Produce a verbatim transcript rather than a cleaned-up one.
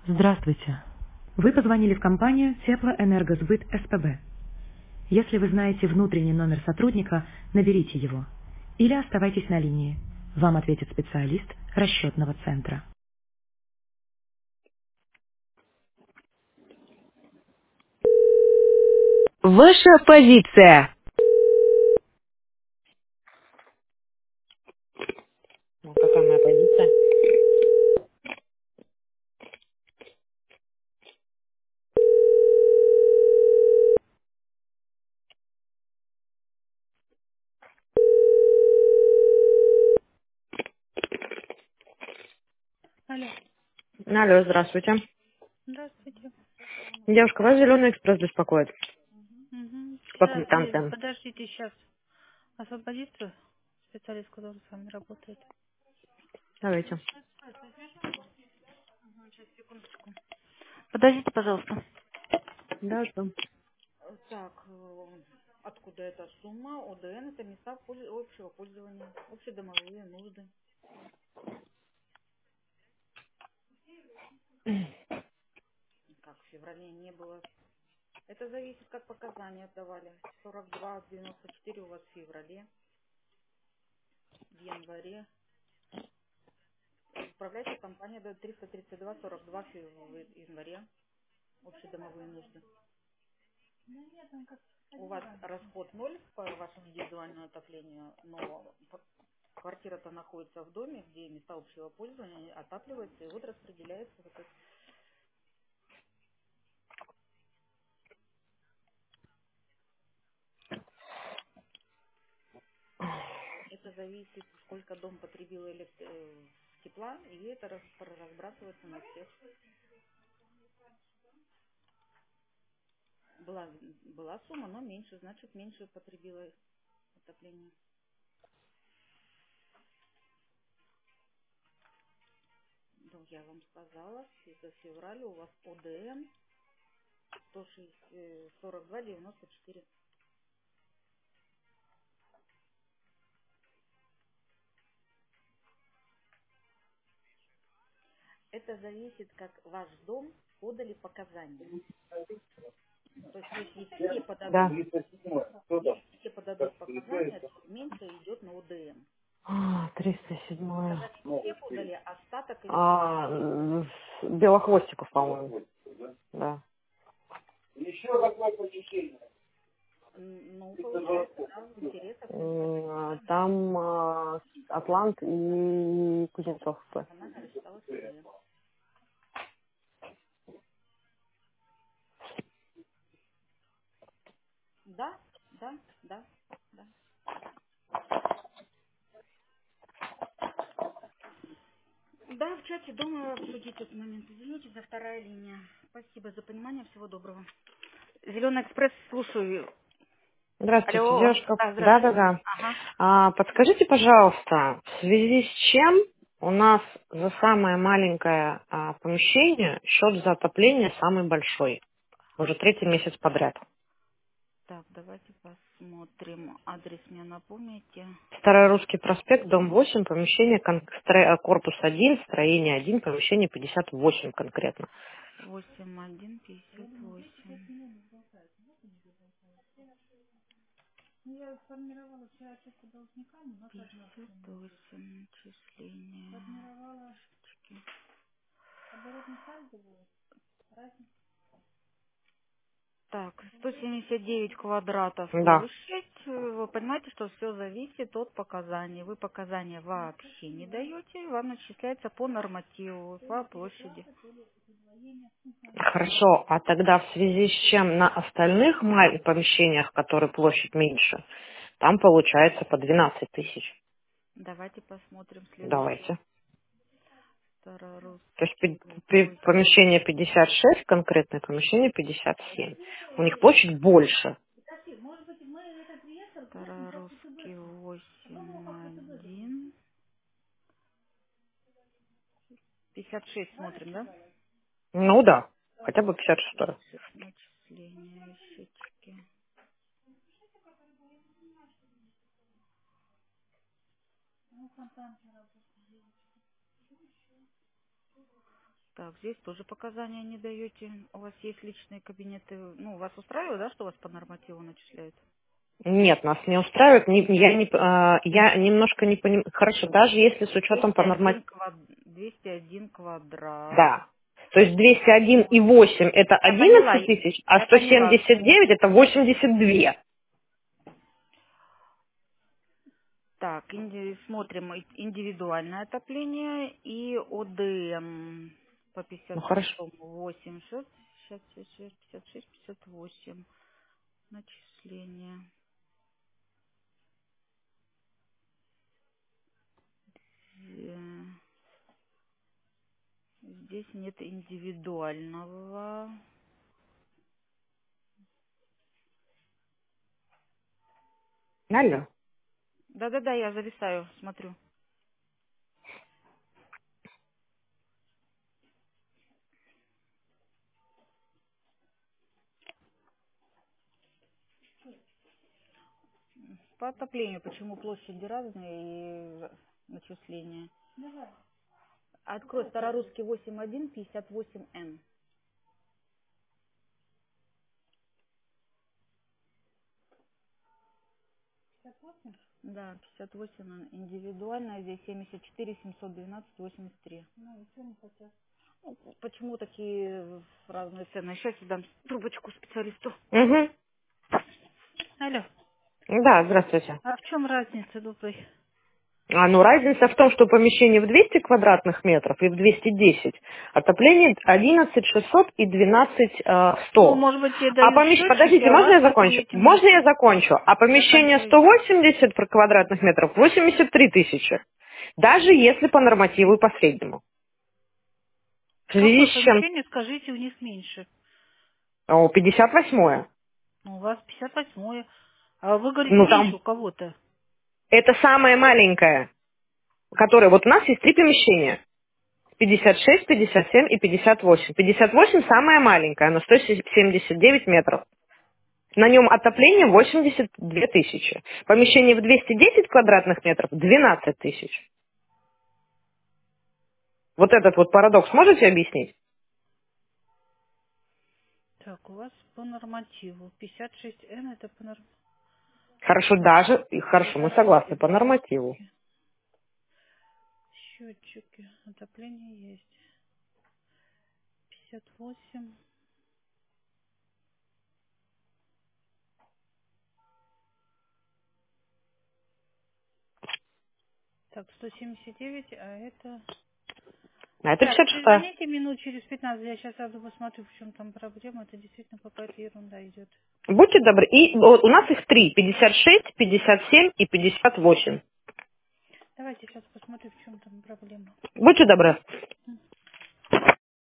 Здравствуйте. Вы позвонили в компанию Теплоэнергосбыт СПБ. Если вы знаете внутренний номер сотрудника, наберите его. Или оставайтесь на линии. Вам ответит специалист расчетного центра. Ваша позиция. Ну, какая моя позиция? Алло, Алло, здравствуйте. здравствуйте. Девушка, вас Зеленый экспресс беспокоит Угу. по Сейчас, квитанциям. подождите, сейчас освободится специалист, который с вами работает. Давайте. Подождите, пожалуйста. Да, что? Так, э, откуда эта сумма? ОДН это места польз- общего пользования, общедомовые нужды. Как в феврале не было. Это зависит, как показания отдавали. сорок два девяносто четыре у вас в феврале, в январе. Управляющая компания дает триста тридцать два сорок два в январе, общедомовые нужды. У вас расход ноль по вашему индивидуальному отоплению, но п- квартира-то находится в доме, где места общего пользования отапливается, и вот распределяется. Вот это. Это зависит, сколько дом потребил элект- э, тепла, и это раз- разбрасывается на всех. Была, была сумма, но меньше, значит меньше потребила отопление. Ну, я вам сказала, за февраль у вас ОДМ сто шестьдесят, э, сорок два девяносто четыре. Это зависит, как ваш дом подали показания. То есть если все Да. подадут, если все подадут показания, то меньше идет на ОДМ. А, триста семь. Когда не все подали, остаток идет на А, м, с- Белохвостиков, по-моему. Да. М, ну, получается, да, в интересах М, Там а, Атлант и Кузнецов. она рассчиталась ОДМ. Да, да, да, да. Да, в чате дома обсудить этот момент. Извините за вторая линия. Спасибо за понимание. Всего доброго. Зеленый экспресс, слушаю. Здравствуйте, Алло. девушка. Да, здравствуйте. Да-да-да. Ага. А, подскажите, пожалуйста, в связи с чем у нас за самое маленькое а, помещение счет за отопление самый большой? Уже третий месяц подряд. Так, давайте посмотрим. Адрес мне напомните. Старорусский проспект, дом восемь, помещение кон- стро- корпус один, строение один, помещение пятьдесят восемь конкретно. восемь один пятьдесят восемь. пятьдесят восемь начисления. Так, сто семьдесят девять квадратов Да. площадь. Вы понимаете, что все зависит от показаний. Вы показания вообще не даете, вам начисляется по нормативу, по площади. Хорошо, а тогда в связи с чем на остальных мал- помещениях, которые площадь меньше, там получается по двенадцать тысяч. Давайте посмотрим следующее. Давайте. То есть Старорусский пи- пи- восемь. помещение пятьдесят шесть, конкретное помещение пятьдесят семь. У них площадь больше. Старорусский восемь один. пятьдесят шесть смотрим, да? Ну да, хотя бы пятьдесят шесть. Начисления счетчики. Так, здесь тоже показания не даете. У вас есть личные кабинеты. Ну, вас устраивает, да, что вас по нормативу начисляют? Нет, нас не устраивает. Не- я, не, а, я немножко не понимаю. Хорошо, даже если с учетом двести по один, нормативу. квад... двести один квадрат. Да. То есть двести один и восемь это Я поняла, одиннадцать тысяч, а я сто поняла. семьдесят девять это восемьдесят два. Так, инди- смотрим и- индивидуальное отопление и ОДМ по Ну пятьдесят хорошо. восемь, шесть, шесть, шесть, пятьдесят шесть, пятьдесят восемь. Начисление. Э, Здесь нет индивидуального. Алло. Да-да-да, я зависаю, смотрю. По отоплению, почему площади разные и начисления. Открой Старорусский восемь один пятьдесят восемь Н. Да, пятьдесят восемь Н. Индивидуальная здесь семьдесят четыре семьсот двенадцать восемьдесят три. Ну, почему такие разные цены? Сейчас я дам трубочку специалисту. Угу. Алло, Да, здравствуйте. а в чем разница, добрый? А, ну, разница в том, что помещение в двести квадратных метров и в двести десять отопление одиннадцать шестьсот и двенадцать э, Ну, сто. может быть, тебе А дают помещение, счетчики, подождите, а у можно вас я поэтому закончу? эти Можно я меньше. закончу? А помещение Заканчивай. сто восемьдесят квадратных метров восемьдесят три тысячи. Даже если по нормативу и по среднему. В связи Какое с чем? помещение, скажите, у них меньше? О, пятьдесят восьмое. Ну, у вас пятьдесят восьмое. А вы говорите, Ну, меньше там, у кого-то. это самое маленькое, которое, вот у нас есть три помещения. пятьдесят шесть, пятьдесят семь и пятьдесят восемь. пятьдесят восемь самая маленькая, она сто семьдесят девять метров. На нем отопление восемьдесят две тысячи. Помещение в двести десять квадратных метров двенадцать тысяч. Вот этот вот парадокс можете объяснить? Так, у вас по нормативу. пятьдесят шесть Н это по нормативу. Хорошо, даже, и хорошо, мы согласны, по нормативу. Счетчики. Счетчики. Отопление есть. пятьдесят восемь. Так, сто семьдесят девять, а это... А это Так, пятьдесят шесть. перезвоните минут через пятнадцать. Я сейчас сразу посмотрю, в чем там проблема. Это действительно какая-то ерунда идет. Будьте добры. И вот у нас их три. пятьдесят шесть, пятьдесят семь и пятьдесят восемь. Давайте сейчас посмотрю, в чем там проблема. Будьте добры.